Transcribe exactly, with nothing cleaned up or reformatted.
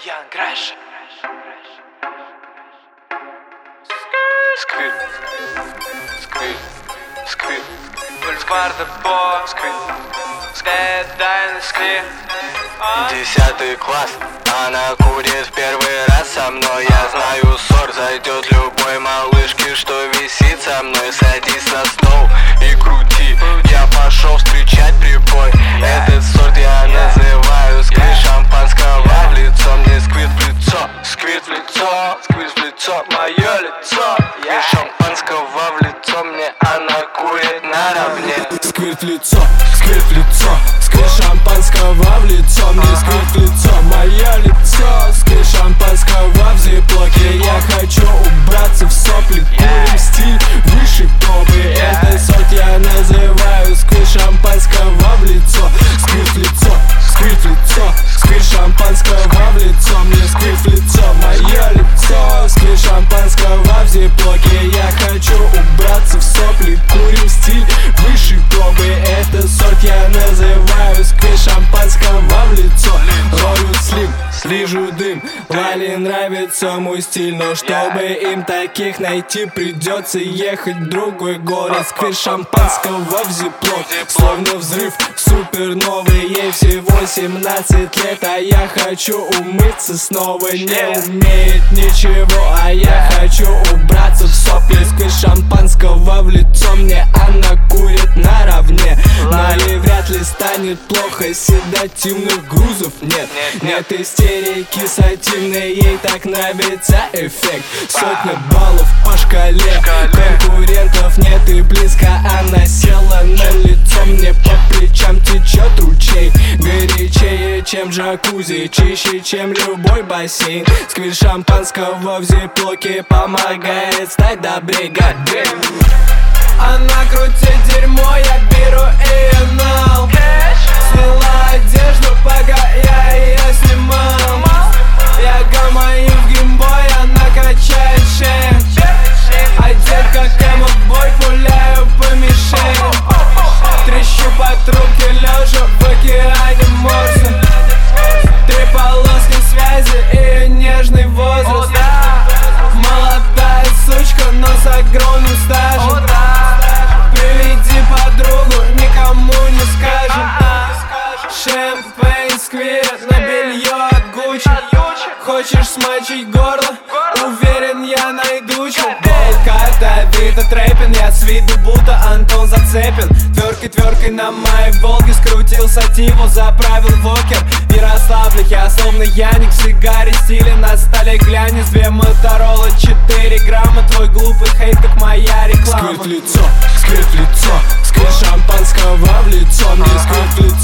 Young Crash. Сквит, сквит, сквит. Бульвар Депо. Сквит, сквит, дай на сквит. Десятый класс, она курит в первый раз со мной. Я знаю, ссор зайдет любой малышке, что висит со мной. Садись на стол и крути, я пошел встречать прибой. Этот сорт я называю сквит шампанского в лицо. Мне сквит в лицо, сквит в лицо, сквит в лицо, мое лицо. Я шампанского в лицо, мне она курит наравне. Сквит в лицо, сквит в лицо, сквит шампанского в лицо. Мне сквит в лицо, мое лицо. Сквит шампанского в зиплоке. Я хочу убраться в сопли, курим стиль выше пробы. Этот сорт я называю сквит шампанского в лицо. Сквит в лицо, сквит в лицо, сквит шампанского в лицо. Мне сквит в лицо, мое лицо. Сквит шампанского в зиплоке. Я хочу убраться в сопли, курим стиль выше пробы. Этот сорт я называю сквит шампанского в лицо. Роллю слим, вижу дым. Лали нравится мой стиль, но чтобы им таких найти, придется ехать в другой город. Сквит шампанского в зиплок, словно взрыв суперновый. Ей всего семнадцать лет, а я хочу умыться снова. Не умеет ничего, а я хочу убраться в сопли. Сквит шампанского в лицо, мне она курит наравне. Нали вряд ли станет плохо, седативных грузов нет. Нет истерики сативной, ей так нравится эффект. Сотня баллов по шкале, конкурентов нет и близко. Она села на лицо, мне по плечам течет ручей. Горячее, чем джакузи, чище, чем любой бассейн. Сквит шампанского в зиплоке помогает стать добрей. Гадей. Она крутит дерьмо, я беру ее нал. Сняла одежду, пока я ее снимал. Я гамаю в геймбой, она качает шею. Одет как эмо-бой, пуляю по мишени. Трещу по трубке, лежа в океане Морса. Три полоски связи и нежный возраст. Молодая сучка, но с огромным стажем. Приведи подругу, никому не скажем. Шампейн, сквит на белье от Гуччи. Хочешь смочить горло? Уверен, я найду чем. Карта, Вита, Трэпин. Я с виду будто Антон Зацепин. Тверкой, тверкой на моей Волге скрутил сативу, заправил вокер. В Ярославле я словно Яник в сигаре стиле. На столе глянец, две Моторола, четыре грамма. Твой глупый хейт, как моя реклама. Сквит в лицо, сквит в лицо, сквит шампанского в лицо. Мне сквит в лицо.